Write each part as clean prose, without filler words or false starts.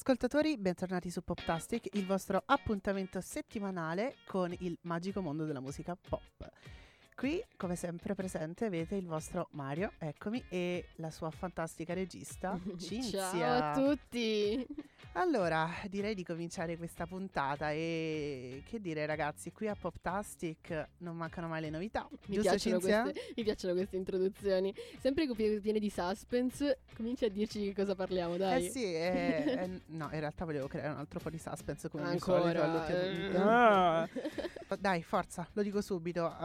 ascoltatori, bentornati su Poptastic, il vostro appuntamento settimanale con il magico mondo della musica pop. Qui, come sempre, presente avete il vostro Mario, eccomi, e la sua fantastica regista, Cinzia. Ciao a tutti! Allora, direi di cominciare questa puntata e che dire ragazzi, qui a Poptastic non mancano mai le novità, Mi giusto Cinzia? piacciono queste introduzioni, sempre piene di suspense. Comincia a dirci di cosa parliamo, dai. Sì, no, in realtà volevo creare un altro po' di suspense come di Ancora? solito all'ultimo punto. Dai, forza, lo dico subito.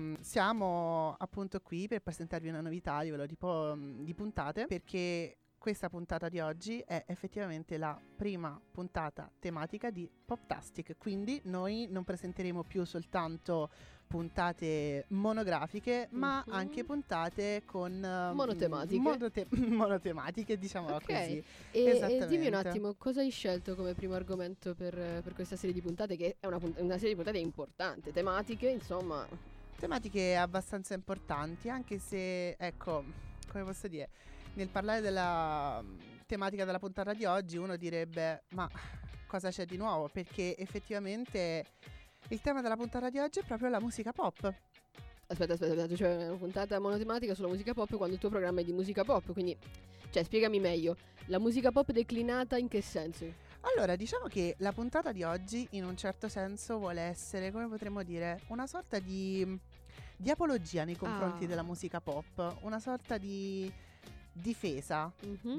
Siamo appunto qui per presentarvi una novità a livello di puntate, perché questa puntata di oggi è effettivamente la prima puntata tematica di Poptastic, quindi noi non presenteremo più soltanto puntate monografiche, ma anche puntate con monotematiche. monotematiche, diciamolo così. E dimmi un attimo, cosa hai scelto come primo argomento per questa serie di puntate, che è una serie di puntate importante, tematiche, insomma. Tematiche abbastanza importanti, anche se, ecco, come posso dire, nel parlare della tematica della puntata di oggi uno direbbe, ma cosa c'è di nuovo? Perché effettivamente il tema della puntata di oggi è proprio la musica pop. Aspetta, cioè una puntata monotematica sulla musica pop quando il tuo programma è di musica pop, quindi, cioè, spiegami meglio, la musica pop declinata in che senso? Allora, diciamo che la puntata di oggi in un certo senso vuole essere, come potremmo dire, una sorta di apologia nei confronti della musica pop, una sorta di difesa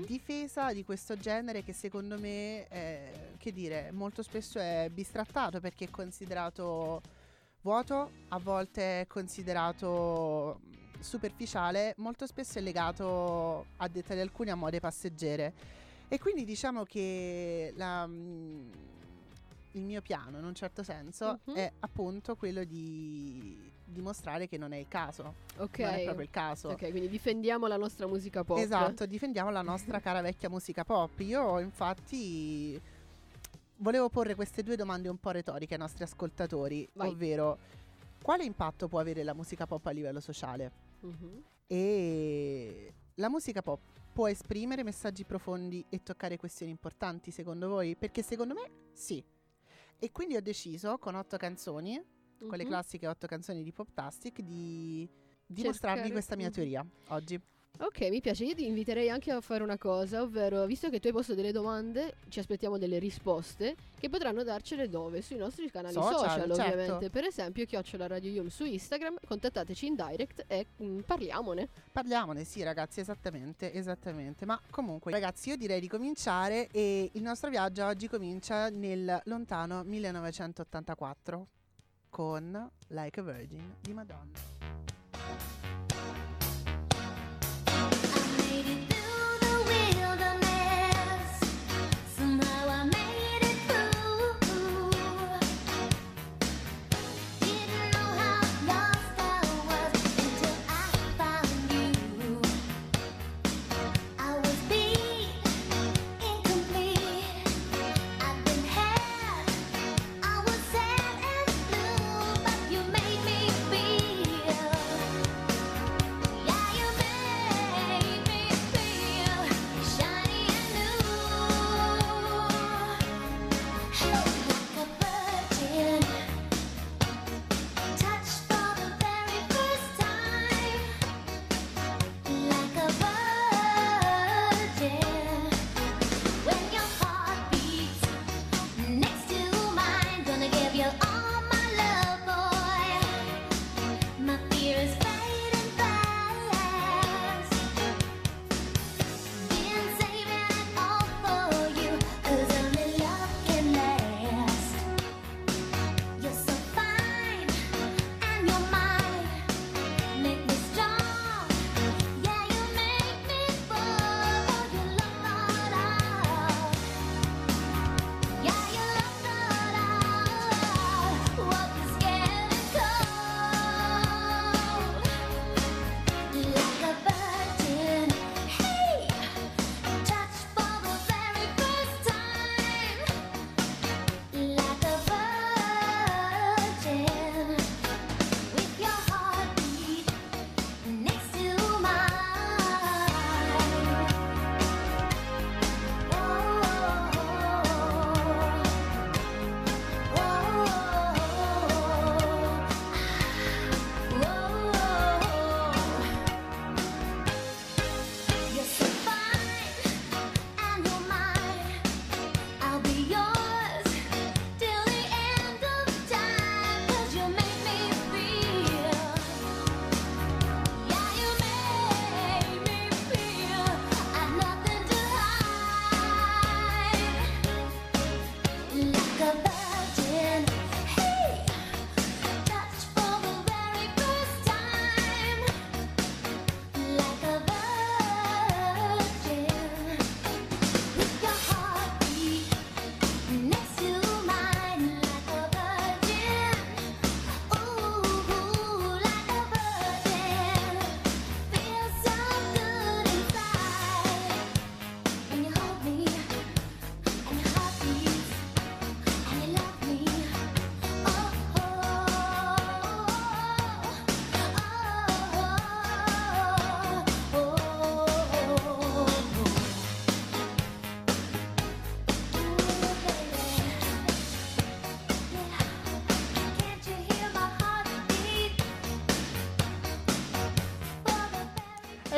di questo genere che secondo me che dire, molto spesso è bistrattato perché è considerato vuoto, a volte è considerato superficiale, molto spesso è legato, a detta di alcuni, a mode passeggere. E quindi diciamo che il mio piano in un certo senso è appunto quello di dimostrare che non è il caso. Ok. Non è proprio il caso. Ok, quindi difendiamo la nostra musica pop. Esatto, difendiamo la nostra cara vecchia musica pop. Io infatti volevo porre queste due domande un po' retoriche ai nostri ascoltatori. Vai. Ovvero, quale impatto può avere la musica pop a livello sociale? E la musica pop può esprimere messaggi profondi e toccare questioni importanti secondo voi? Perché secondo me sì. E quindi ho deciso con 8 canzoni, con le classiche 8 canzoni di Poptastic, di dimostrarvi questa mia teoria oggi. Ok, mi piace. Io ti inviterei anche a fare una cosa, ovvero, visto che tu hai posto delle domande, ci aspettiamo delle risposte che potranno darcele dove? Sui nostri canali social ovviamente. Certo. Per esempio, @Radio Yum su Instagram, contattateci in direct e parliamone. Parliamone, sì ragazzi, esattamente. Ma comunque ragazzi, io direi di cominciare e il nostro viaggio oggi comincia nel lontano 1984 con Like a Virgin di Madonna. I was sad and blue, but you made me feel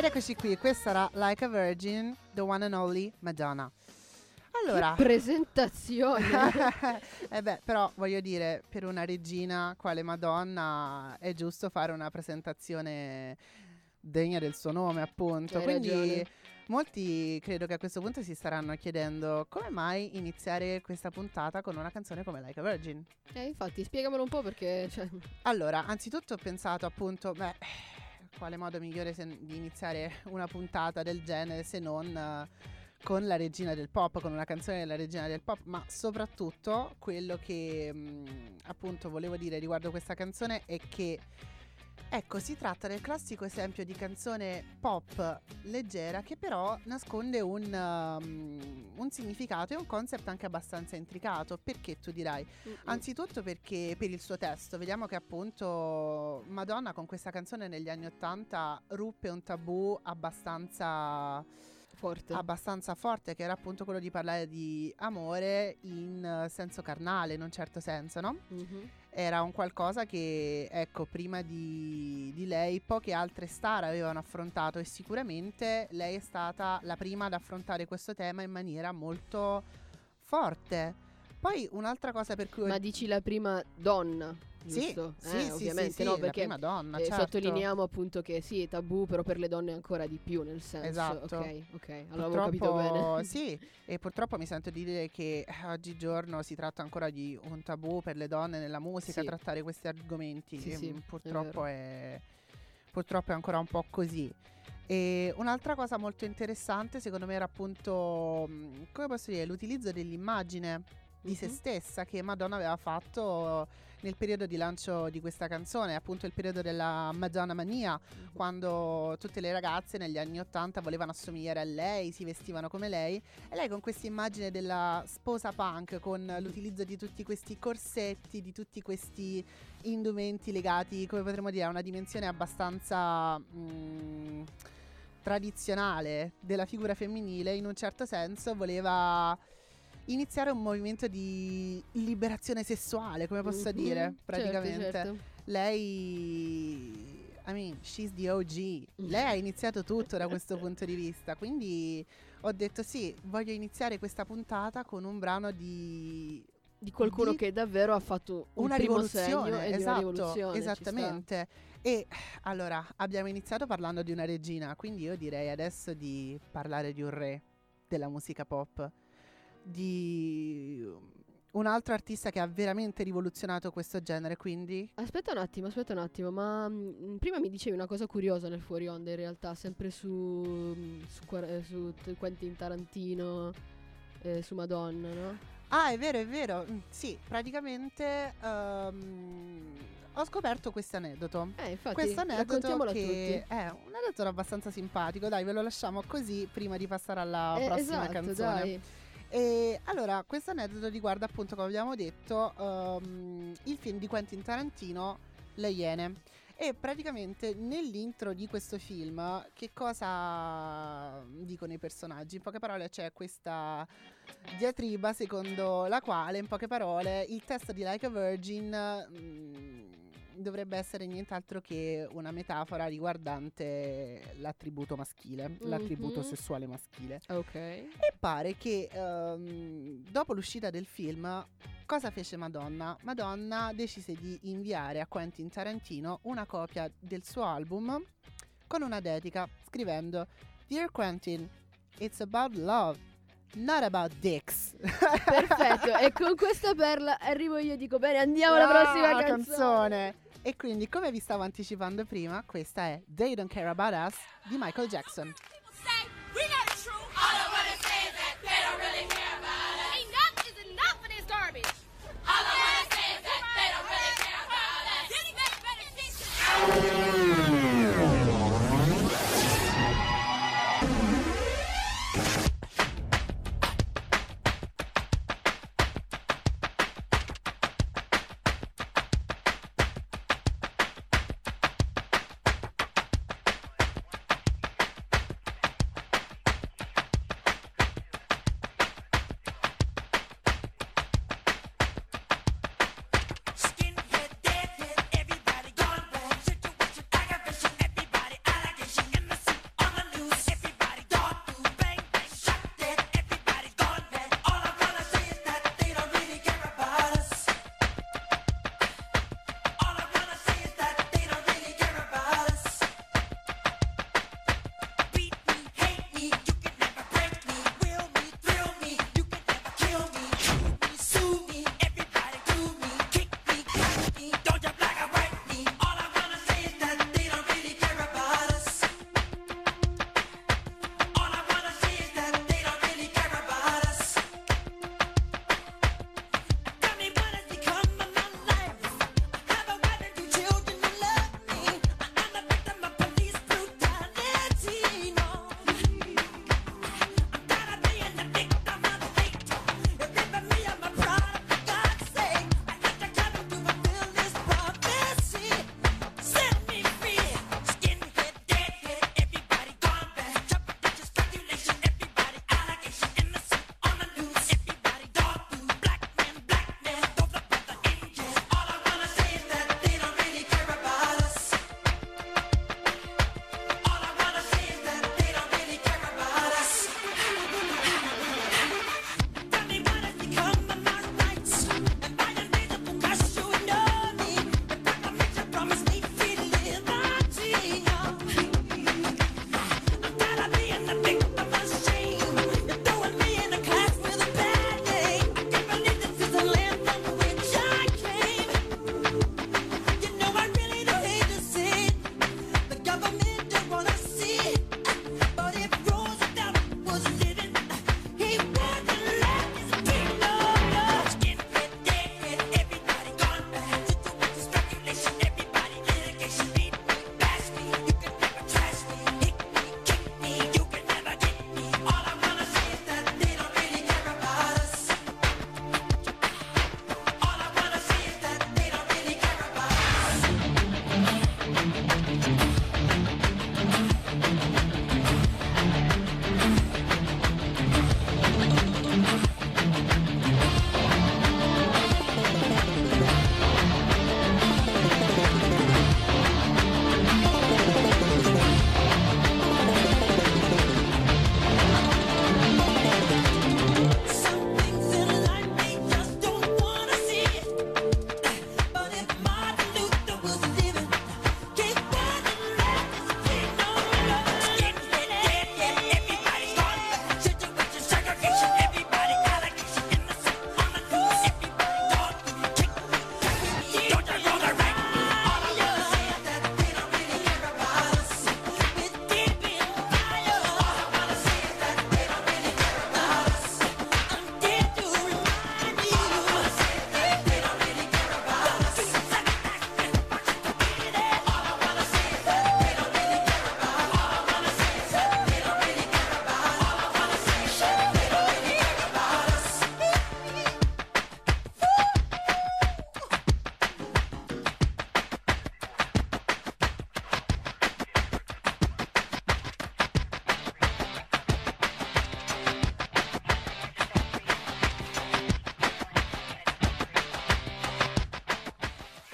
Ed eccoci qui, questa era Like a Virgin, the one and only Madonna. Allora, che presentazione! Però voglio dire, per una regina quale Madonna è giusto fare una presentazione degna del suo nome, appunto. Hai Quindi ragione. molti credo che a questo punto si staranno chiedendo come mai iniziare questa puntata con una canzone come Like a Virgin. Infatti, spiegamelo un po' perché... Allora, anzitutto ho pensato appunto, quale modo migliore di iniziare una puntata del genere se non con la regina del pop, con una canzone della regina del pop, ma soprattutto quello che appunto volevo dire riguardo questa canzone è che, ecco, si tratta del classico esempio di canzone pop leggera che però nasconde un significato e un concept anche abbastanza intricato. Perché tu dirai? Anzitutto perché per il suo testo vediamo che appunto Madonna con questa canzone negli anni '80 ruppe un tabù abbastanza forte, che era appunto quello di parlare di amore in senso carnale, in un certo senso, no? Era un qualcosa che, ecco, prima di lei poche altre star avevano affrontato, e sicuramente lei è stata la prima ad affrontare questo tema in maniera molto forte. Poi un'altra cosa per cui... Ma dici la prima donna, giusto? Sì, ovviamente, sì, no, la perché prima donna, certo. sottolineiamo appunto che sì, è tabù, però per le donne ancora di più, nel senso. Esatto. Ok, allora avevo capito bene. Sì, e purtroppo mi sento di dire che oggigiorno si tratta ancora di un tabù per le donne nella musica, Sì. trattare questi argomenti. Sì, Purtroppo è ancora un po' così. E un'altra cosa molto interessante secondo me era appunto, come posso dire, l'utilizzo dell'immagine di se stessa che Madonna aveva fatto nel periodo di lancio di questa canzone, appunto il periodo della Madonna Mania, quando tutte le ragazze negli anni '80 volevano assomigliare a lei, si vestivano come lei, e lei con questa immagine della sposa punk, con l'utilizzo di tutti questi corsetti, di tutti questi indumenti legati, come potremmo dire, a una dimensione abbastanza tradizionale della figura femminile, in un certo senso voleva iniziare un movimento di liberazione sessuale, come posso dire, praticamente. Certo. Lei, I mean, she's the OG. Lei ha iniziato tutto da questo punto di vista, quindi ho detto sì, voglio iniziare questa puntata con un brano di qualcuno che davvero ha fatto una primo rivoluzione, segno e esatto, di una rivoluzione. esattamente. E allora, abbiamo iniziato parlando di una regina, quindi io direi adesso di parlare di un re della musica pop, di un altro artista che ha veramente rivoluzionato questo genere, quindi... Aspetta un attimo, ma prima mi dicevi una cosa curiosa nel fuori onda, in realtà, sempre su Quentin Tarantino, su Madonna, no? Ah, è vero. Sì, praticamente ho scoperto questo aneddoto. Infatti, questo aneddoto raccontiamolo che a tutti. è un aneddoto abbastanza simpatico. Dai, ve lo lasciamo così prima di passare alla prossima esatto, canzone. dai. E allora, questo aneddoto riguarda appunto, come abbiamo detto, il film di Quentin Tarantino, Le Iene. E praticamente nell'intro di questo film che cosa dicono i personaggi? In poche parole c'è questa diatriba secondo la quale, in poche parole, il testo di Like a Virgin dovrebbe essere nient'altro che una metafora riguardante l'attributo maschile, l'attributo sessuale maschile. Ok. E pare che dopo l'uscita del film, cosa fece Madonna? Madonna decise di inviare a Quentin Tarantino una copia del suo album con una dedica, scrivendo: Dear Quentin, it's about love, not about dicks. Perfetto, e con questa perla arrivo io e dico bene, andiamo alla prossima canzone. E quindi, come vi stavo anticipando prima, questa è They Don't Care About Us di Michael Jackson.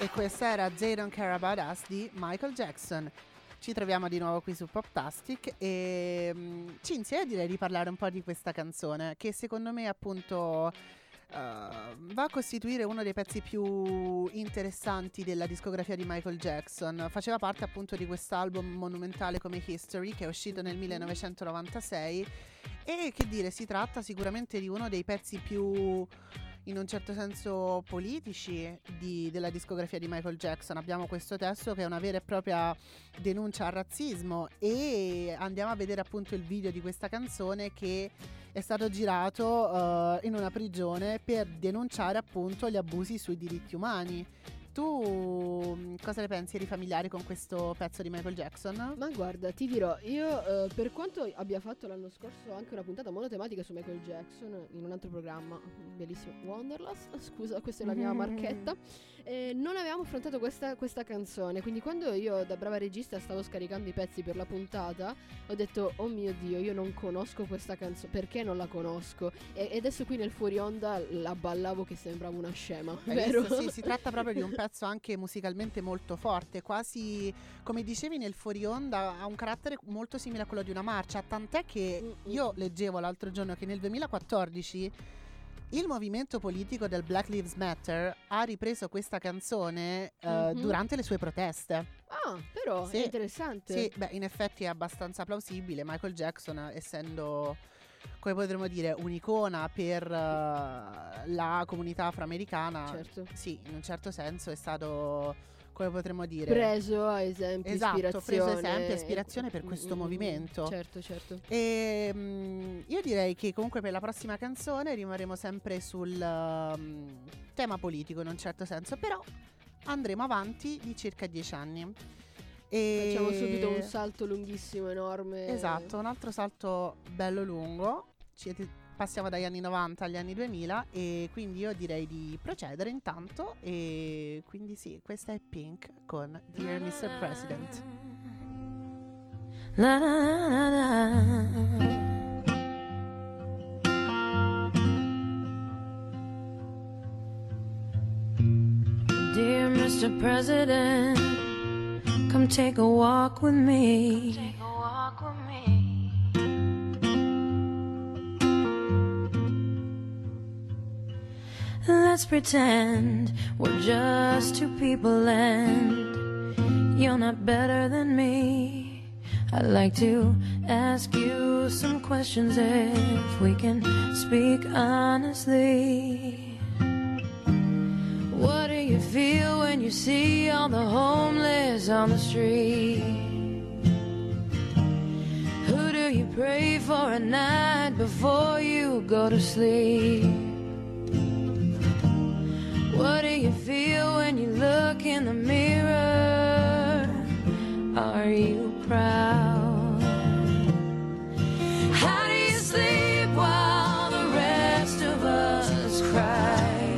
E questa era They Don't Care About Us di Michael Jackson. Ci troviamo di nuovo qui su Poptastic e Cinzia, io direi di parlare un po' di questa canzone che secondo me appunto va a costituire uno dei pezzi più interessanti della discografia di Michael Jackson. Faceva parte appunto di quest'album monumentale come History, che è uscito nel 1996 e che dire, si tratta sicuramente di uno dei pezzi più in un certo senso politici della discografia di Michael Jackson. Abbiamo questo testo che è una vera e propria denuncia al razzismo e andiamo a vedere appunto il video di questa canzone che è stato girato in una prigione per denunciare appunto gli abusi sui diritti umani. Tu cosa ne pensi? Eri familiare con questo pezzo di Michael Jackson? Ma guarda, ti dirò, io per quanto abbia fatto l'anno scorso anche una puntata monotematica su Michael Jackson in un altro programma bellissimo, Wanderlust, scusa, questa è la mia marchetta, non avevamo affrontato questa canzone, quindi quando io da brava regista stavo scaricando i pezzi per la puntata ho detto oh mio Dio, io non conosco questa canzone, perché non la conosco? E adesso qui nel fuori onda la ballavo che sembrava una scema, vero? Sì, si tratta proprio di un pezzo anche musicalmente molto forte, quasi come dicevi nel fuori onda ha un carattere molto simile a quello di una marcia, tant'è che io leggevo l'altro giorno che nel 2014 il movimento politico del Black Lives Matter ha ripreso questa canzone durante le sue proteste. Ah, però sì, è interessante. Sì, beh, in effetti è abbastanza plausibile. Michael Jackson, essendo, come potremmo dire, un'icona per la comunità afroamericana, certo. Sì, in un certo senso è stato, come potremmo dire, preso a esempio, ispirazione per questo movimento. Certo. E io direi che comunque per la prossima canzone rimarremo sempre sul tema politico in un certo senso, però andremo avanti di circa 10 anni. E facciamo subito un salto lunghissimo, enorme. Esatto, un altro salto bello lungo. Passiamo dagli anni 90 agli anni 2000 e quindi io direi di procedere intanto. E quindi sì, questa è Pink con Dear Mr. President. La, la, la, Dear Mr. President, come take a walk with me. Take a walk with me. Let's pretend we're just two people and you're not better than me. I'd like to ask you some questions if we can speak honestly. What do you feel when you see all the homeless on the street? Who do you pray for at night before you go to sleep? What do you feel when you look in the mirror? Are you proud? How do you sleep while the rest of us cry?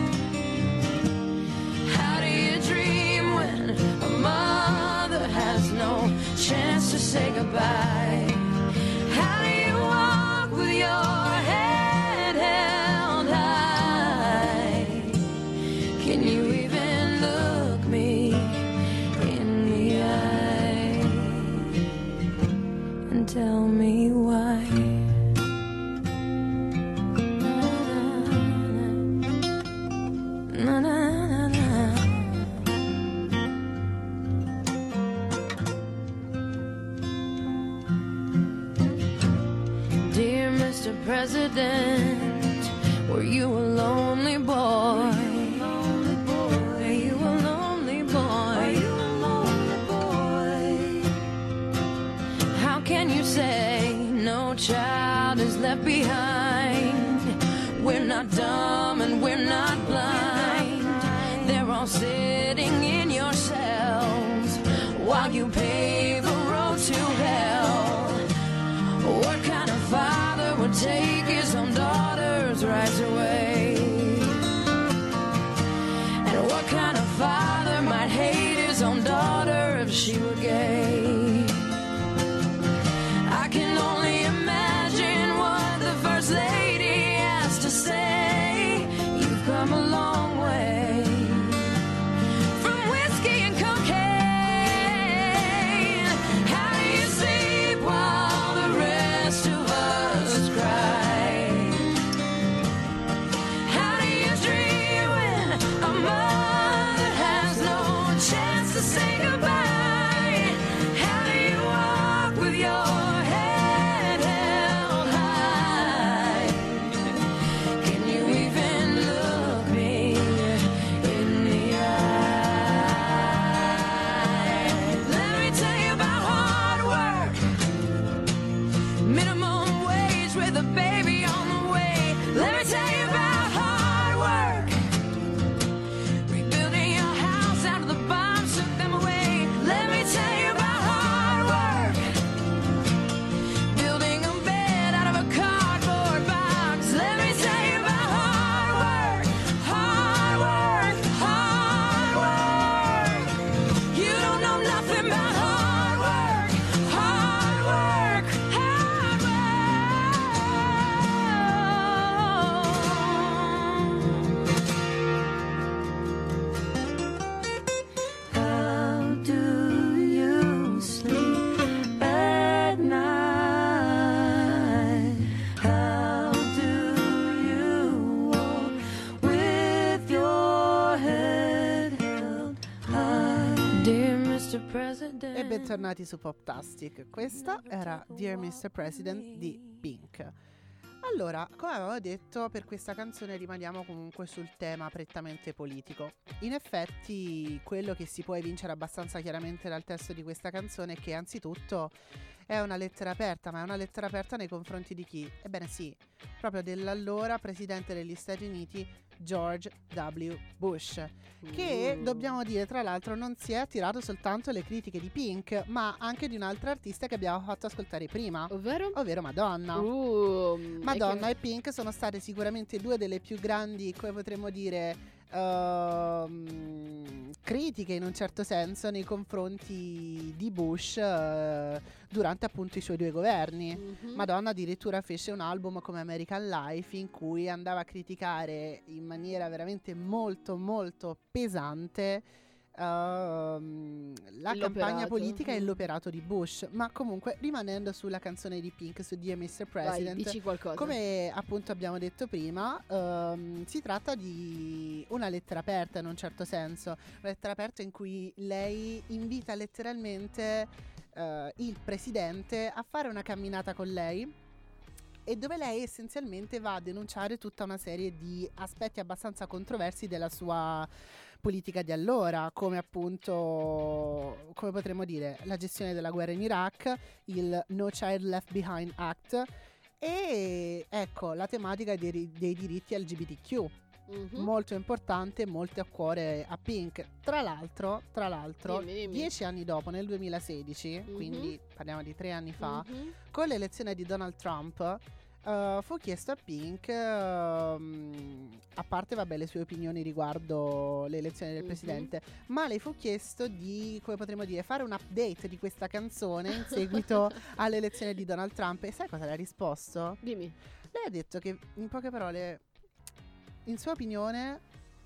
How do you dream when a mother has no chance to say goodbye? How do you walk with your head held high? Can you even look me in the eye and tell me why? Na, na, na, na. Dear Mr. President, were you a lonely boy? Can you say no child is left behind? We're not dumb and we're not blind. They're all sitting in your cells while you pave a road to hell. What kind of father would take his own daughter's rights away? And what kind of father might hate his own daughter if she were gay? I can only imagine what the First Lady has to say. You've come a long way President. E bentornati su Poptastic. Questa era Dear Mr. President di Pink. Allora, come avevamo detto, per questa canzone rimaniamo comunque sul tema prettamente politico. In effetti, quello che si può evincere abbastanza chiaramente dal testo di questa canzone è che anzitutto è una lettera aperta, ma è una lettera aperta nei confronti di chi? Ebbene sì, proprio dell'allora presidente degli Stati Uniti George W. Bush, che dobbiamo dire tra l'altro non si è attirato soltanto le critiche di Pink, ma anche di un'altra artista che abbiamo fatto ascoltare prima, ovvero Madonna. Madonna e Pink sono state sicuramente due delle più grandi, come potremmo dire, critiche in un certo senso nei confronti di Bush durante appunto i suoi due governi. Madonna addirittura fece un album come American Life in cui andava a criticare in maniera veramente molto molto pesante la campagna politica e l'operato di Bush. Ma comunque, rimanendo sulla canzone di Pink, su Dear Mr. President, dici qualcosa. Come appunto abbiamo detto prima, si tratta di una lettera aperta in un certo senso, una lettera aperta in cui lei invita letteralmente il presidente a fare una camminata con lei, e dove lei essenzialmente va a denunciare tutta una serie di aspetti abbastanza controversi della sua politica di allora, come appunto, come potremmo dire, la gestione della guerra in Iraq, il No Child Left Behind Act e ecco la tematica dei diritti LGBTQ. Molto importante, molto a cuore a Pink. Tra l'altro, dimmi. 10 anni dopo, nel 2016, quindi parliamo di 3 anni fa, con l'elezione di Donald Trump, fu chiesto a Pink, a parte vabbè le sue opinioni riguardo l'elezione del presidente, ma le fu chiesto di, come potremmo dire, fare un update di questa canzone in seguito all'elezione di Donald Trump. E sai cosa le ha risposto? Dimmi. Lei ha detto che, in poche parole, in sua opinione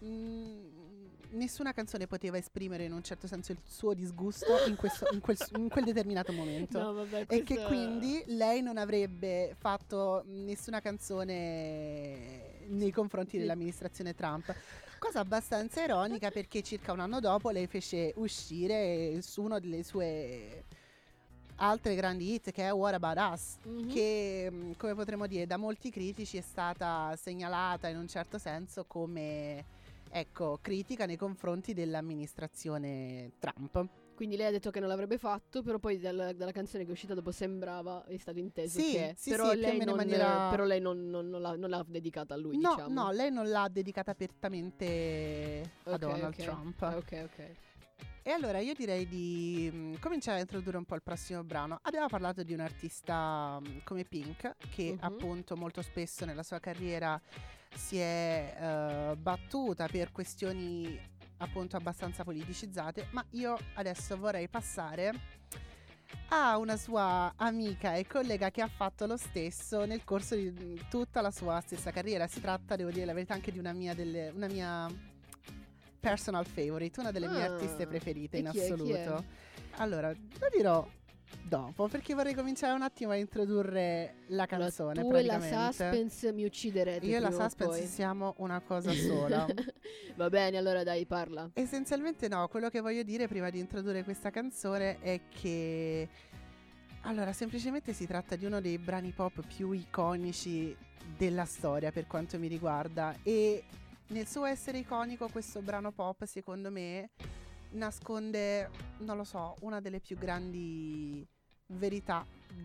nessuna canzone poteva esprimere in un certo senso il suo disgusto in quel determinato momento. No, vabbè, e che quindi lei non avrebbe fatto nessuna canzone nei confronti dell'amministrazione Trump. Cosa abbastanza ironica, perché circa un anno dopo lei fece uscire su uno delle sue altre grandi hit, che è What About Us, che come potremmo dire da molti critici è stata segnalata in un certo senso come, ecco, critica nei confronti dell'amministrazione Trump. Quindi lei ha detto che non l'avrebbe fatto, però poi dalla canzone che è uscita dopo sembrava, è stato inteso che però, lei però lei non l'ha dedicata a lui, diciamo. No, lei non l'ha dedicata apertamente a Donald Trump. Ok. E allora io direi di cominciare a introdurre un po' il prossimo brano. Abbiamo parlato di un artista come Pink, che appunto molto spesso nella sua carriera si è battuta per questioni appunto abbastanza politicizzate, ma io adesso vorrei passare a una sua amica e collega che ha fatto lo stesso nel corso di tutta la sua stessa carriera. Si tratta, devo dire la verità, anche di una mia personal favorite, una delle mie artiste preferite in assoluto. Chi è? Allora, lo dirò dopo, perché vorrei cominciare un attimo a introdurre la canzone. Tu e la suspense mi ucciderete. Io e la suspense siamo una cosa sola. Va bene, allora dai, parla. Essenzialmente no, quello che voglio dire prima di introdurre questa canzone è che, allora, semplicemente si tratta di uno dei brani pop più iconici della storia per quanto mi riguarda, e nel suo essere iconico questo brano pop secondo me nasconde, non lo so, una delle più grandi verità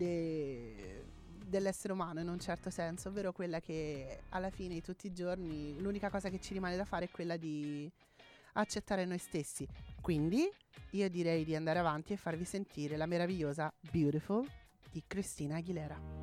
dell'essere umano in un certo senso, ovvero quella che alla fine di tutti i giorni l'unica cosa che ci rimane da fare è quella di accettare noi stessi. Quindi io direi di andare avanti e farvi sentire la meravigliosa Beautiful di Christina Aguilera.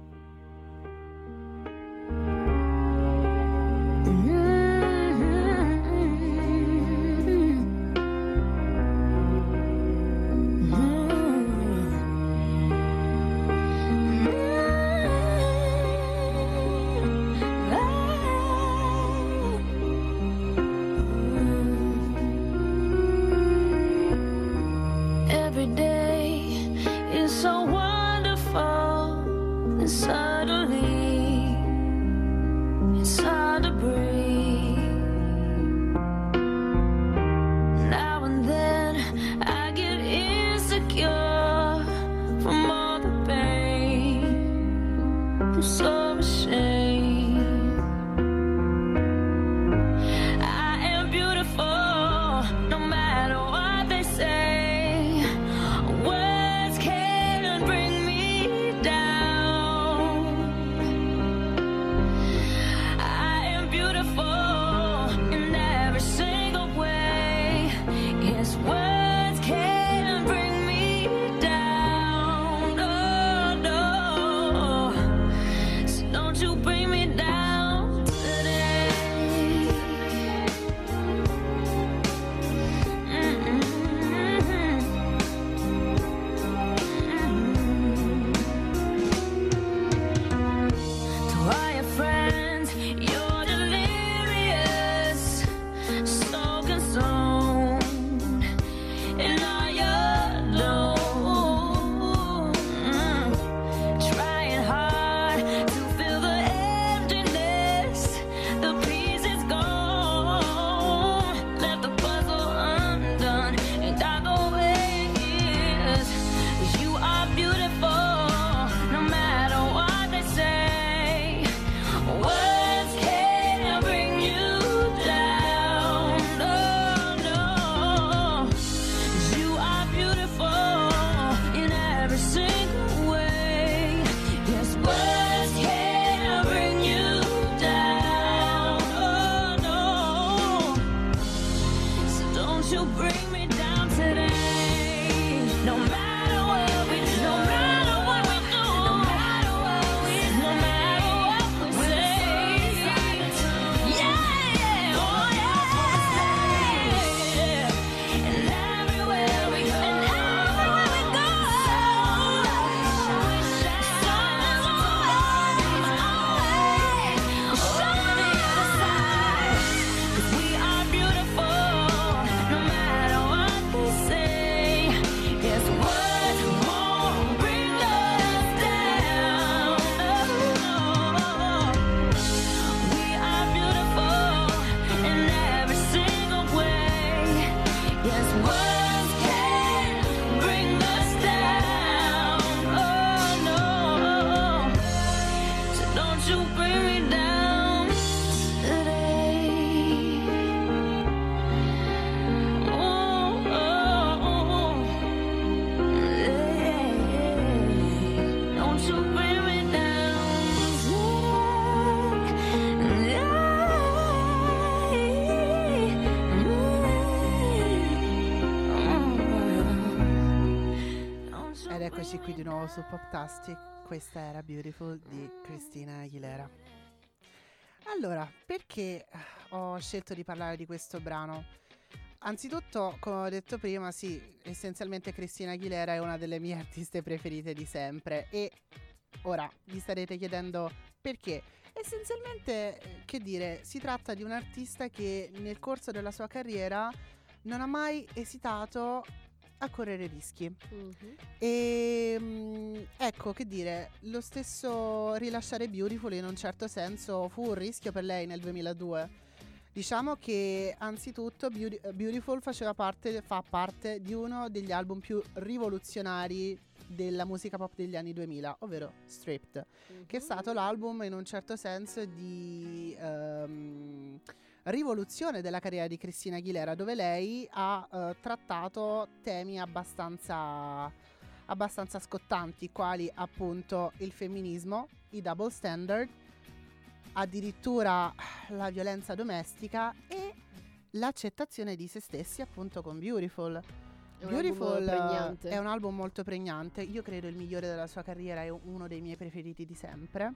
don't you bring me down today. No matter what we do, no matter what we do, no matter what we do, no matter what we say. Yeah, oh yeah. And everywhere we go, and everywhere we go, sun is always on the other side. 'Cause we are beautiful, no matter what they say. Yes, words won't bring us down. We are beautiful in every single way. Yes, words can't bring us down. Oh no, so don't you bring me down today. Oh, oh, oh. Don't you bring me down Ed eccoci qui di nuovo su Poptastic. Questa era Beautiful di Christina Aguilera. Allora, perché ho scelto di parlare di questo brano? Anzitutto, come ho detto prima, sì, essenzialmente Christina Aguilera è una delle mie artiste preferite di sempre. E ora vi starete chiedendo perché. Essenzialmente, che dire, si tratta di un artista che nel corso della sua carriera non ha mai esitato a correre rischi. E ecco, che dire, lo stesso rilasciare Beautiful in un certo senso fu un rischio per lei nel 2002. Diciamo che anzitutto Beautiful fa parte di uno degli album più rivoluzionari della musica pop degli anni 2000, ovvero Stripped, che è stato l'album in un certo senso di rivoluzione della carriera di Christina Aguilera, dove lei ha trattato temi abbastanza scottanti, quali appunto il femminismo, i double standard, addirittura la violenza domestica e l'accettazione di se stessi, appunto, con Beautiful. Beautiful è un album molto pregnante, io credo il migliore della sua carriera, è uno dei miei preferiti di sempre.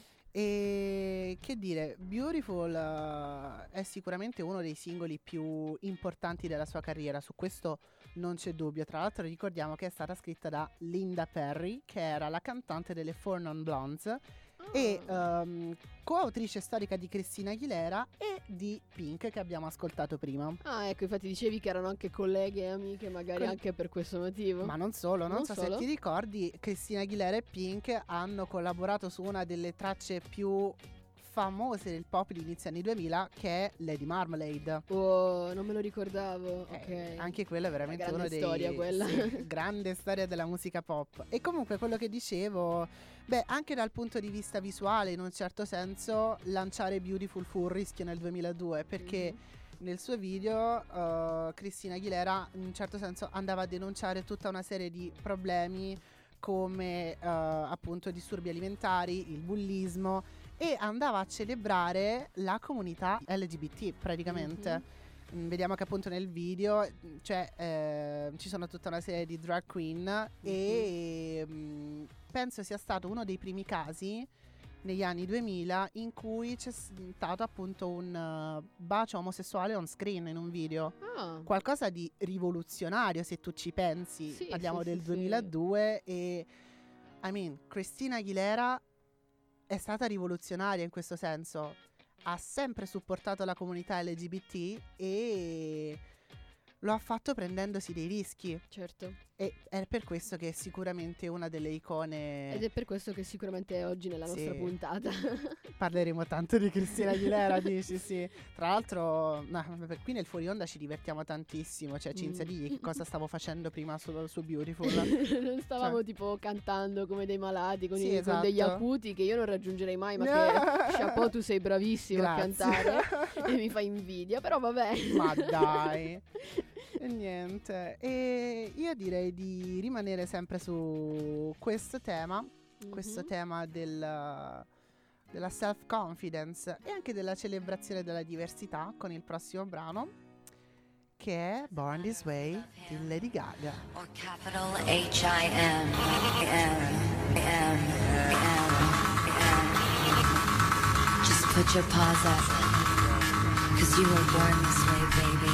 E che dire, Beautiful è sicuramente uno dei singoli più importanti della sua carriera, su questo non c'è dubbio. Tra l'altro ricordiamo che è stata scritta da Linda Perry, che era la cantante delle Four Non Blondes e coautrice storica di Christina Aguilera e di Pink, che abbiamo ascoltato prima. Ah, ecco, infatti dicevi che erano anche colleghe e amiche, magari anche per questo motivo. Ma non solo, non so se ti ricordi, Christina Aguilera e Pink hanno collaborato su una delle tracce più famose del pop di inizio anni 2000, che è Lady Marmalade. Oh, non me lo ricordavo. Ok. Anche quella è veramente uno dei storia, quella. Sì, grande storia della musica pop. E comunque quello che dicevo, anche dal punto di vista visuale, in un certo senso, lanciare Beautiful fu un rischio nel 2002, perché nel suo video Christina Aguilera in un certo senso andava a denunciare tutta una serie di problemi come appunto disturbi alimentari, il bullismo, e andava a celebrare la comunità LGBT praticamente. Vediamo che appunto nel video ci sono tutta una serie di drag queen e penso sia stato uno dei primi casi negli anni 2000 in cui c'è stato appunto un bacio omosessuale on screen in un video. Qualcosa di rivoluzionario, se tu ci pensi. Sì, parliamo sì, del sì, 2002 e Christina Aguilera è stata rivoluzionaria in questo senso, ha sempre supportato la comunità LGBT e lo ha fatto prendendosi dei rischi. Certo. E è per questo che è sicuramente una delle icone. Ed è per questo che sicuramente è oggi nella nostra puntata. Parleremo tanto di Christina Aguilera, dici, sì. Tra l'altro, per qui nel fuori onda ci divertiamo tantissimo. Cioè, Cinzia, digli che cosa stavo facendo prima su Beautiful. Non stavamo tipo cantando come dei malati con, esatto, con degli acuti che io non raggiungerei mai, ma che chapeau, tu sei bravissimo a cantare e mi fai invidia, però vabbè. Ma dai. E niente, e io direi di rimanere sempre su questo tema, questo tema della self-confidence e anche della celebrazione della diversità con il prossimo brano, che è Born This Way di Lady Gaga. Or capital H-I-M. Just put your paws up, 'cause you were born this way, baby.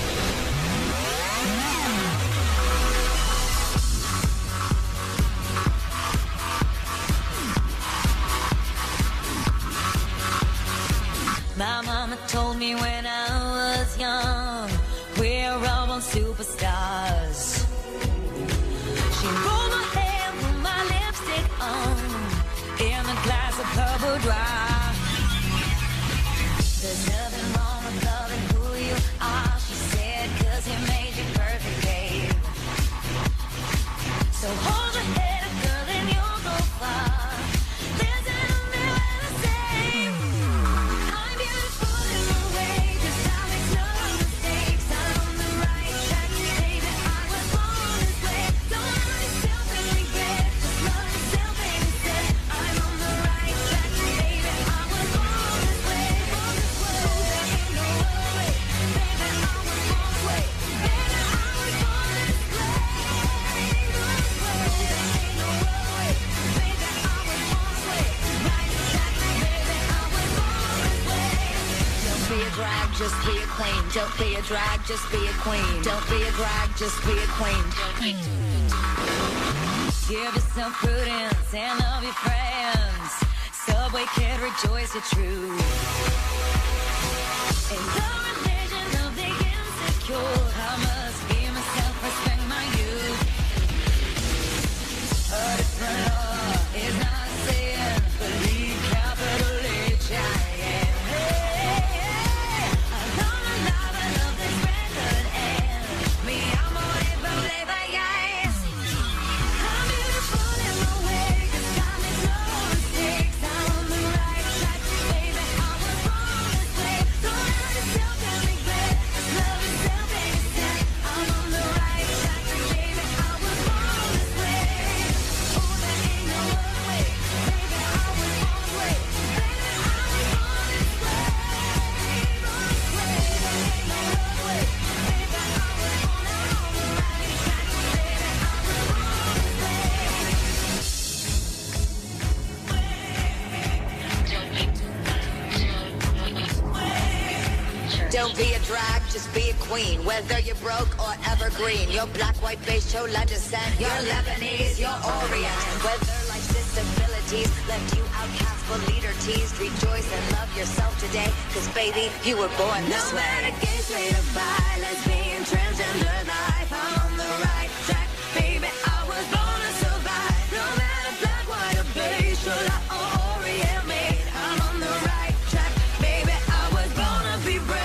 My mama told me when I was young, we're all born superstars. She rolled my hair, put my lipstick on, in a glass of purple dry. There's nothing wrong with loving who you are, she said, 'cause he made you perfect, babe. So hold your head up, girl, and you'll go far. Listen to me when I say, I'm beautiful in my way, 'cause I make no mistakes. I'm on the right track, baby, I was born this way. Don't hurt yourself and regret, just love yourself instead. I'm on the right track, baby, I was born this way. Born this way. Oh, there ain't no other way, baby, I was born this way. Baby, I was born this way. There ain't no other way, baby, I was born this way. Right track, baby, I was born this way. Don't be a drag, just be a queen. Don't be a drag, just be a queen. Don't be a drag, just be a queen. Give yourself prudence and love your friends. Subway kid, rejoice your truth. In the religion of the insecure, I must be myself, respect my youth. A different law is not a sin. Believe capital H-I-M. I love and love and love this record and me amor y problema, yes. I'm beautiful in my way, 'cause I make no mistakes. I'm on the right track, baby, I was born this way. Don't hurt yourself and regret, just love yourself instead. I'm on the right track, baby, I was born this way. Oh, there ain't no other way, baby, I was born this way. Baby, I was born this way. Born this way, there ain't no other way, baby, I was born on the right track, baby, I was born this way. Don't be a drag, just be a queen. Whether you're broke or evergreen, you're black, white, beige, chola descent, you're Lebanese, you're Orient. Whether life's disabilities left you outcast for leader teased, rejoice and love yourself today, 'cause baby, you were born this way. No matter gay, straight or bi, lesbian, transgender life, I'm on the right track, baby, I was born to survive. No matter black, white or beige, chola or Orient made, I'm on the right track, baby, I was born to be brave.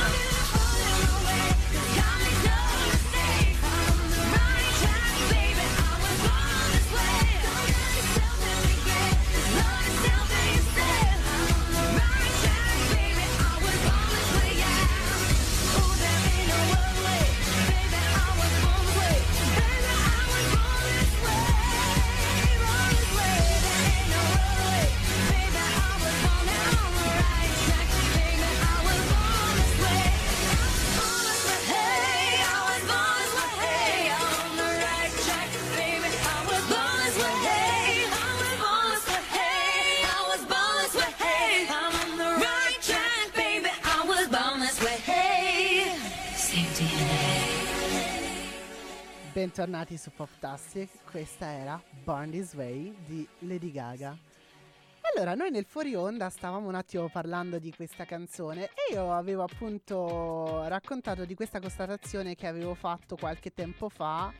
Bentornati su Poptastic, questa era Born This Way di Lady Gaga. Allora, noi nel fuori onda stavamo un attimo parlando di questa canzone e io avevo appunto raccontato di questa constatazione che avevo fatto qualche tempo fa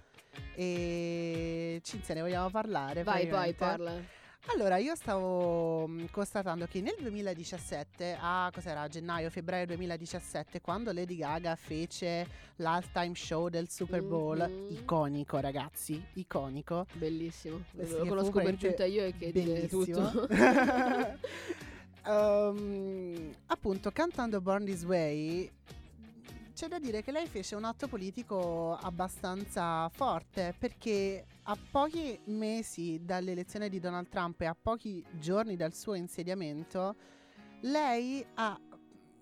e Cinzia, ne vogliamo parlare? Vai, praticamente? parla. Allora, io stavo constatando che nel 2017, cos'era? Gennaio-febbraio 2017, quando Lady Gaga fece l'halftime show del Super Bowl, iconico ragazzi, iconico. Bellissimo, Sì, lo che conosco fu per giunta io e che dire bellissimo. tutto. Appunto, cantando Born This Way, c'è da dire che lei fece un atto politico abbastanza forte, perché a pochi mesi dall'elezione di Donald Trump e a pochi giorni dal suo insediamento, lei ha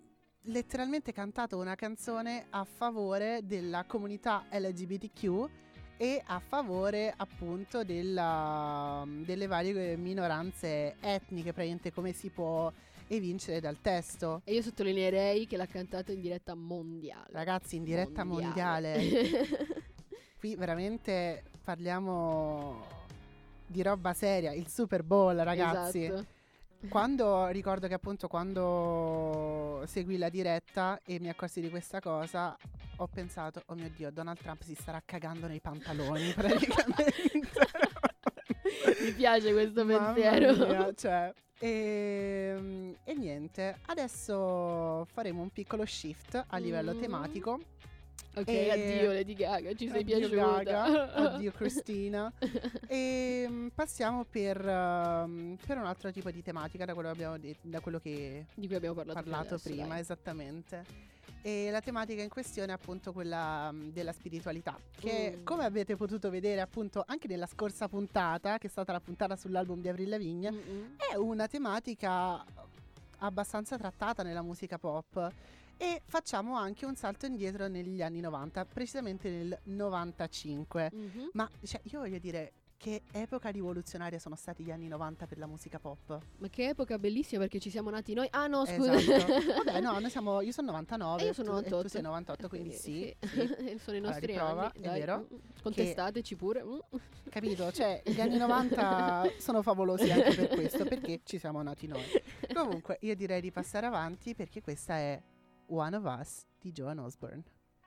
letteralmente cantato una canzone a favore della comunità LGBTQ e a favore appunto delle varie minoranze etniche, praticamente come si può evincere dal testo. E io sottolineerei che l'ha cantato in diretta mondiale. Ragazzi, in diretta mondiale. Qui veramente parliamo di roba seria, il Super Bowl, ragazzi. Esatto. Ricordo che appunto quando seguì la diretta e mi accorsi di questa cosa, ho pensato, oh mio Dio, Donald Trump si starà cagando nei pantaloni praticamente. Mi piace questo Mamma pensiero. mia, cioè, e niente, adesso faremo un piccolo shift a livello tematico. Ok, E- addio Lady Gaga, ci sei Addio piaciuta. Gaga, addio Cristina. E passiamo per un altro tipo di tematica da quello, da quello che Di cui abbiamo parlato adesso, prima, dai. esattamente. E la tematica in questione è appunto quella della spiritualità, che come avete potuto vedere appunto anche nella scorsa puntata, che è stata la puntata sull'album di Avril Lavigne, Mm-mm. è una tematica abbastanza trattata nella musica pop. E facciamo anche un salto indietro negli anni 90, precisamente nel 95. Mhm. Ma cioè, io voglio dire, che epoca rivoluzionaria sono stati gli anni 90 per la musica pop. Ma che epoca bellissima, perché ci siamo nati noi. Ah no, scusa. Esatto. Vabbè, no, io sono 99 E io sono e 98. tu sei 98, quindi sì. Sono i Allora, nostri riprova, anni. è Dai. vero Mm. Contestateci pure. Mm. Capito? Cioè, gli anni 90 sono favolosi anche per questo, perché ci siamo nati noi. Comunque, io direi di passare avanti, perché questa è One of Us di Joan Osborne.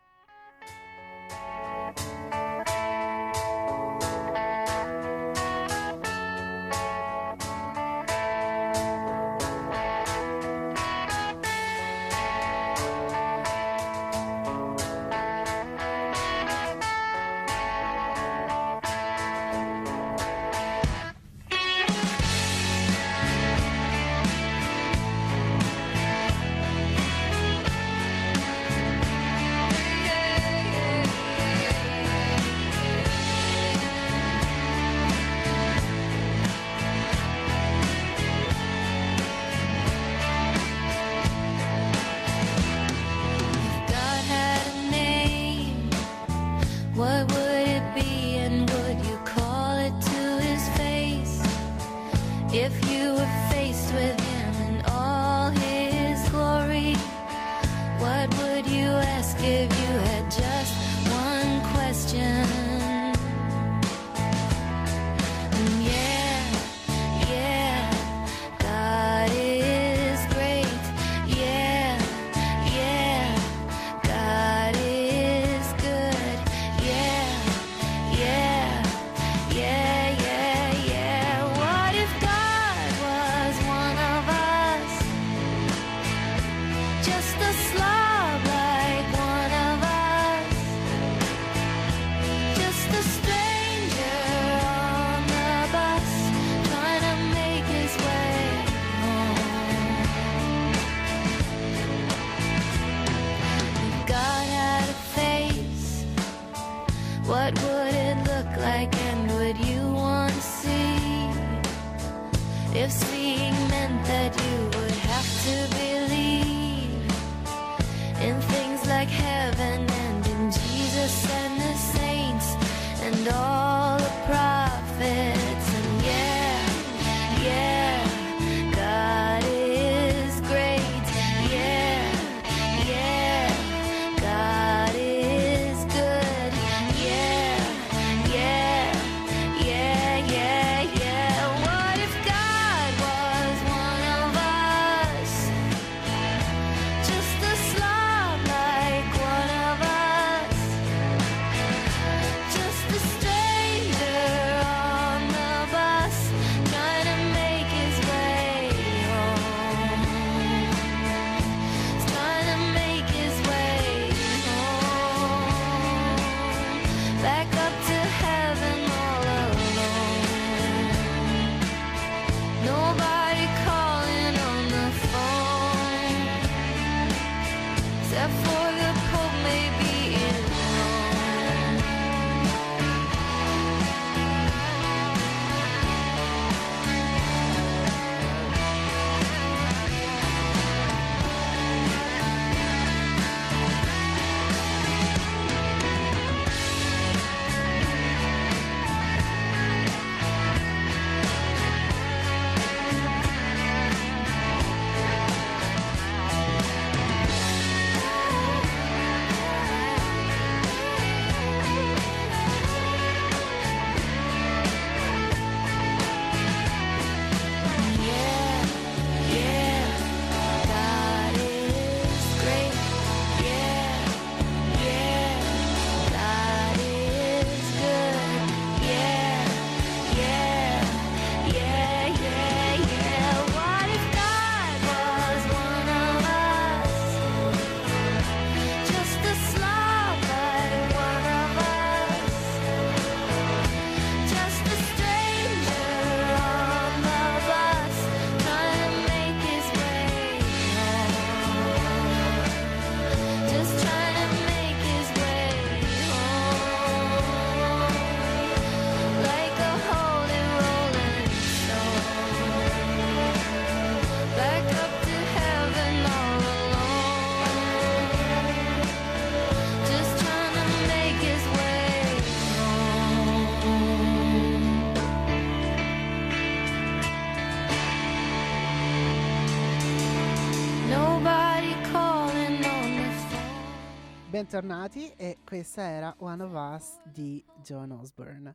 If God had a name, what would it be, and would you call it to his face? If you were faced with him in all his glory, what would you ask if you had just one question? And yeah, God is great. Yeah, God is good. Yeah. What if God was one of us? Just a slob like one of us. Just a stranger on the bus, trying to make his way home. If God had a face, what would it look like, and would you want to see? If seeing meant that you would have to believe in things like heaven and in Jesus and the saints and all the prophets. And yeah, God is great. Yeah, God is good. Yeah. What if God was one of us? Bentornati, e questa era One of Us di Joan Osborne.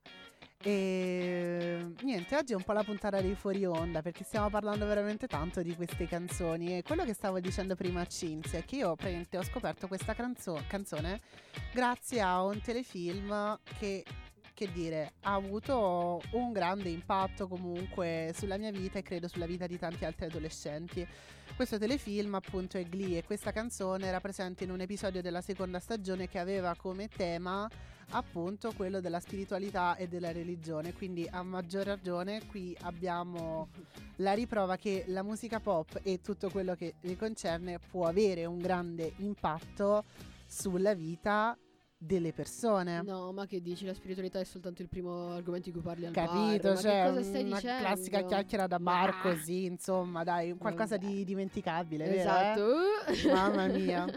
E niente, oggi è un po' la puntata dei fuori onda, perché stiamo parlando veramente tanto di queste canzoni. E quello che stavo dicendo prima a Cinzia è che io praticamente ho scoperto questa canzone grazie a un telefilm che dire, ha avuto un grande impatto comunque sulla mia vita e credo sulla vita di tanti altri adolescenti. Questo telefilm appunto è Glee, e questa canzone era presente in un episodio della seconda stagione che aveva come tema appunto quello della spiritualità e della religione, quindi a maggior ragione qui abbiamo la riprova che la musica pop e tutto quello che ne concerne può avere un grande impatto sulla vita delle persone. No, ma che dici? La spiritualità è soltanto il primo argomento di cui parli al Capito, bar. Ma cioè che cosa stai una dicendo? classica chiacchiera da bar Ma- così, insomma, dai, qualcosa Vabbè. di dimenticabile, vero, Esatto. Mamma mia.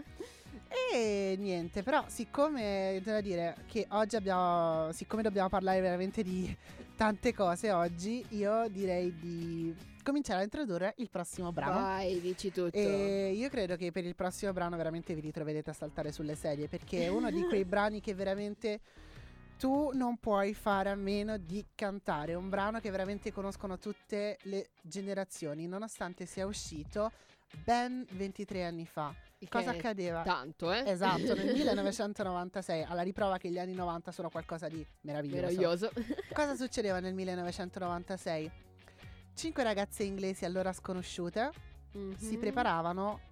E niente, però siccome devo dire che oggi siccome dobbiamo parlare veramente di tante cose oggi, io direi di cominciare a introdurre il prossimo brano. Vai, dici tutto. E io credo che per il prossimo brano veramente vi ritroverete a saltare sulle sedie, perché è uno di quei brani che veramente tu non puoi fare a meno di cantare. È un brano che veramente conoscono tutte le generazioni, nonostante sia uscito ben 23 anni fa. Il Cosa che è accadeva? Tanto, eh? Esatto, nel 1996, alla riprova che gli anni 90 sono qualcosa di meraviglioso. Meraviglioso. Cosa succedeva nel 1996? 5 ragazze inglesi allora sconosciute si Mhm. preparavano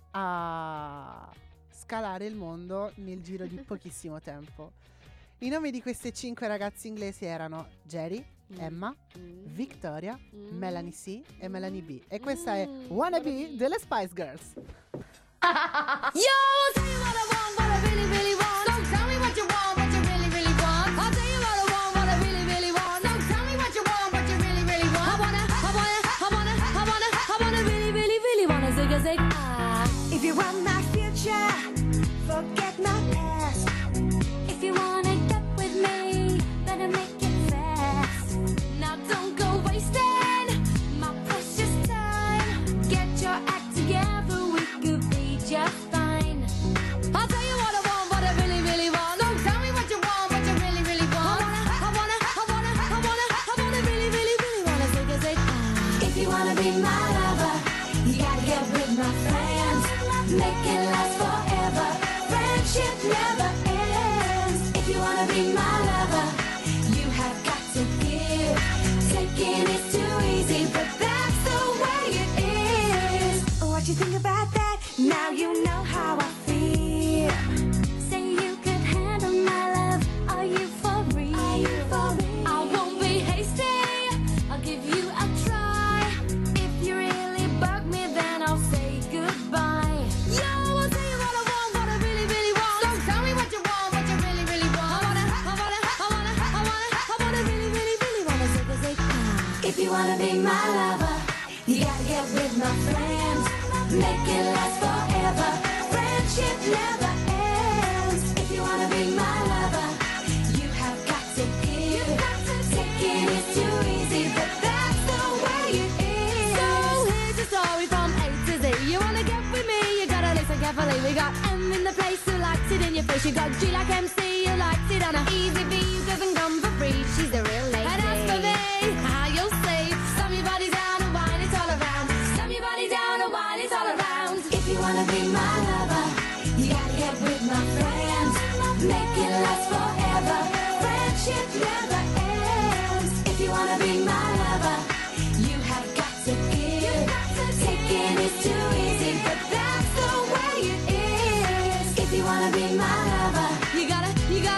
a scalare il mondo nel giro di pochissimo tempo. I nomi di queste 5 ragazze inglesi erano Jerry, Mm. Emma, Mm. Victoria, Mm. Melanie C e Melanie B. E questa è Mm. Wannabe delle Spice Girls. Yo, I'll tell you what I want, what I really, really want. So tell me what you want, what you really, really want. I'll tell you what I want, what I really, really want. So tell me what you want, what you really, really want. I wanna really, really, really wanna zig a zig. Ah. If you want my future, forget my past. If you wanna get with me, better make it fast. Now don't go wasting my precious time. Get your act together, we could be just fine. I'll tell you what I want, what I really, really want. Don't tell me what you want, what you really, really want. I wanna really, really, really wanna zig a zig. If you wanna be my lover, you gotta get with my friends. Make it last forever. Friendship never ends. If you wanna be my lover, you have got to give. Taking is too easy, but that's the way it is. What you think about that? Now you know how I feel. Say you could handle my love. Are you for real? Are you for real? I won't be hasty. I'll give you a try. If you really bug me, then I'll say goodbye. Yo, I'll tell you what I want, what I really, really want. So tell me what you want, what you really, really want. I wanna really, really, really wanna zig a zig. If you wanna be my lover, you gotta get with my friends. Make it last forever. Friendship never ends. If you wanna be my lover, you have got to give. Taking is too easy, but that's the way it is. So here's the story from A to Z. You wanna get with me, you gotta listen carefully. We got M in the place who likes it in your face. You got G like MC, who likes it on a easy B, who doesn't come for free. She's a real lady. And as for me, how you'll say, slam your body down and wine it all around. Slam your body down and wine it all around. If you wanna be my lover, you gotta get with my friends. Make it last forever. Friendship never ends. If you wanna be my lover, you have got to give. Taking is too easy, but that's the way it is. If you wanna be my lover, You gotta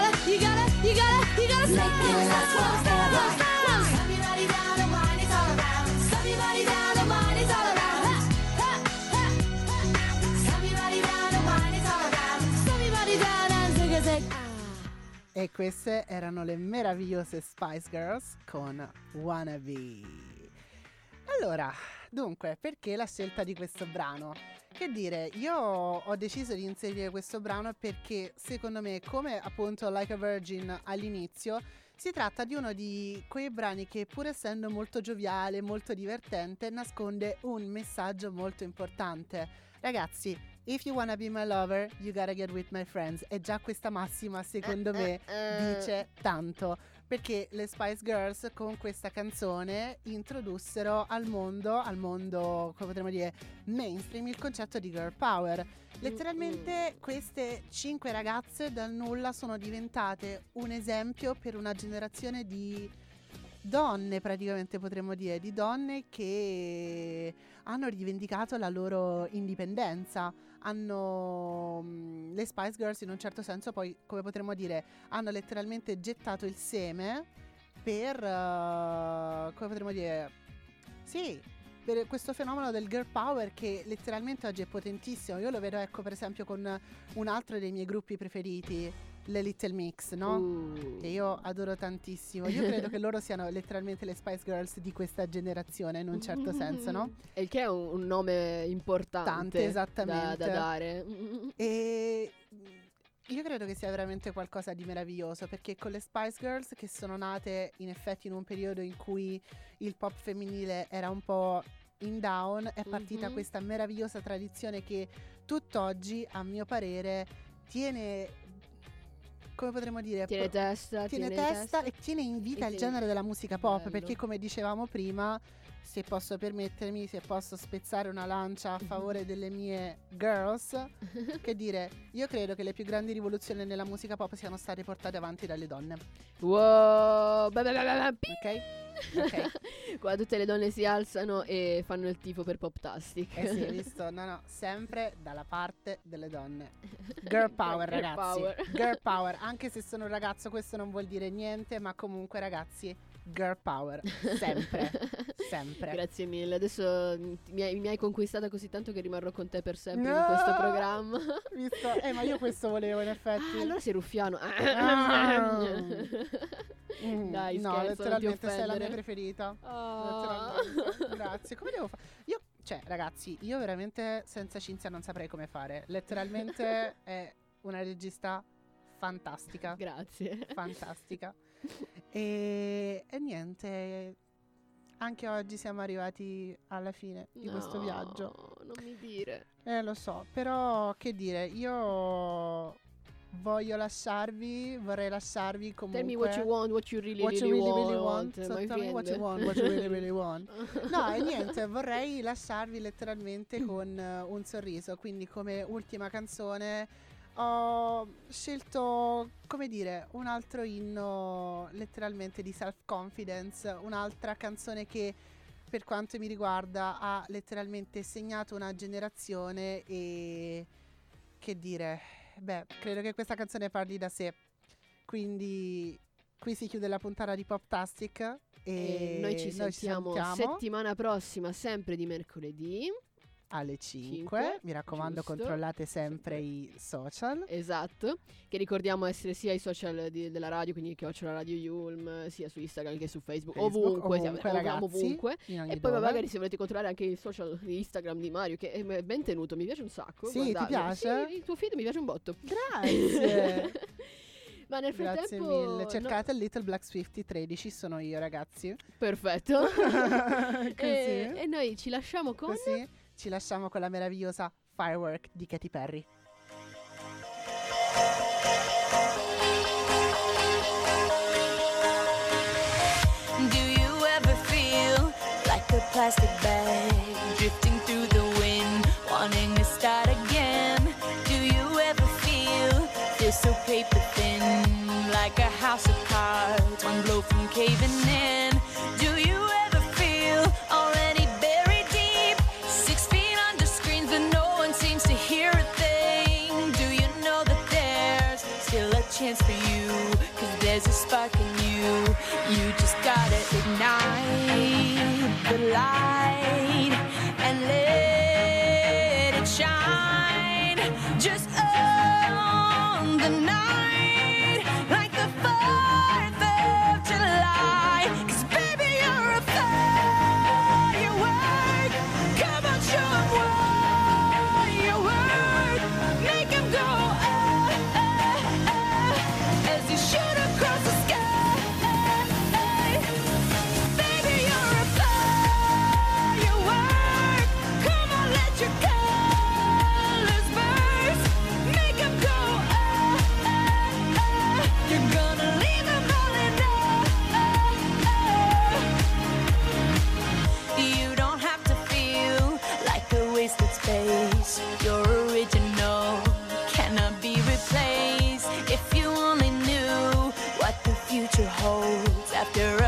make it last forever. Slam your body down and wine it all around. Slam your body down and wine it all around. Ha, ha, ha. Slam your body down and wine it all around. Slam your body down and zig a zig. E queste erano le meravigliose Spice Girls con Wannabe. Allora, dunque, perché la scelta di questo brano? Che dire, io ho deciso di inserire questo brano perché secondo me, come appunto Like a Virgin all'inizio, si tratta di uno di quei brani che, pur essendo molto gioviale, molto divertente, nasconde un messaggio molto importante. Ragazzi, If you wanna be my lover, you gotta get with my friends. E già questa massima, secondo me, dice tanto. Perché le Spice Girls con questa canzone introdussero al mondo, come potremmo dire, mainstream, il concetto di girl power. Letteralmente queste 5 ragazze dal nulla sono diventate un esempio per una generazione di donne, praticamente potremmo dire, di donne che hanno rivendicato la loro indipendenza. Le Spice Girls in un certo senso poi, come potremmo dire, hanno letteralmente gettato il seme per come potremmo dire, sì, per questo fenomeno del girl power che letteralmente oggi è potentissimo. Io lo vedo, ecco, per esempio con un altro dei miei gruppi preferiti, le Little Mix, no? Che io adoro tantissimo. Io credo che loro siano letteralmente le Spice Girls di questa generazione, in un certo senso, no? E il che è un nome importante esattamente da dare. E io credo che sia veramente qualcosa di meraviglioso, perché con le Spice Girls, che sono nate in effetti in un periodo in cui il pop femminile era un po' in down, è partita questa meravigliosa tradizione che tutt'oggi, a mio parere, tiene, come potremmo dire, Tiene testa e tiene in vita il genere della musica pop. Perché, come dicevamo prima, se posso permettermi, se posso spezzare una lancia a favore delle mie girls, che dire, io credo che le più grandi rivoluzioni nella musica pop siano state portate avanti dalle donne. Wow. Ok? Qua tutte le donne si alzano e fanno il tifo per Poptastic. Sì, hai visto? No, sempre dalla parte delle donne. Girl power, Girl ragazzi. power. Girl power. Anche se sono un ragazzo, questo non vuol dire niente, ma comunque, ragazzi, girl power. Sempre. Sempre. Grazie mille. Adesso mi hai conquistata così tanto che rimarrò con te per sempre in questo programma. Visto? Ma io questo volevo, in effetti. Allora sei ruffiano. Dai, no, scherzo, letteralmente non ti sei la mia offendere. preferita. Ah. Letteralmente. Grazie. Come devo fare? Cioè, ragazzi, io veramente senza Cinzia non saprei come fare. Letteralmente è una regista fantastica. Grazie. Fantastica. E niente, anche oggi siamo arrivati alla fine di questo viaggio. Non mi dire. Lo so, però che dire, io vorrei lasciarvi comunque. Tell me what you want, what you really, What you really, really, really want, want. So my tell me what you friend. want, what you really, really want. No, e niente, vorrei lasciarvi letteralmente con un sorriso. Quindi, come ultima canzone, ho scelto, come dire, un altro inno letteralmente di self-confidence. Un'altra canzone che, per quanto mi riguarda, ha letteralmente segnato una generazione. E che dire, beh, credo che questa canzone parli da sé. Quindi qui si chiude la puntata di Poptastic E noi ci sentiamo settimana prossima, sempre di mercoledì. alle 5. Mi raccomando, giusto. controllate sempre i social. Esatto, che ricordiamo essere sia i social della radio, quindi Chiocciola Radio Yulm, sia su Instagram che su Facebook, ovunque, ragazzi, ovunque. in ogni E poi dove. magari se volete controllare anche il social di Instagram di Mario, che è ben tenuto, mi piace un sacco. Sì, ti piace? Sì, il tuo feed mi piace un botto. Grazie. Ma nel Grazie frattempo mille. Cercate Little Black Swifty 13, sono io, ragazzi. Perfetto. Così. E noi ci lasciamo con Così ci lasciamo con la meravigliosa Firework di Katy Perry. Do you ever feel like a plastic bag drifting through the wind, wanting to start again? Do you ever feel so paper thin, like a house of cards, one blow from caving in? Do you ever feel already buried deep, 6 feet under screens, but no one seems to hear a thing? Do you know that there's still a chance for you, 'cause there's a spark in you? You just gotta ignite the light and let it shine. Just on the night, like the 4th of July. 'Cause baby, you're a firework. Come on, show 'em what you're worth. Make 'em go as you shoot across the sky. Baby, you're a firework. Come on, let your colors burn. After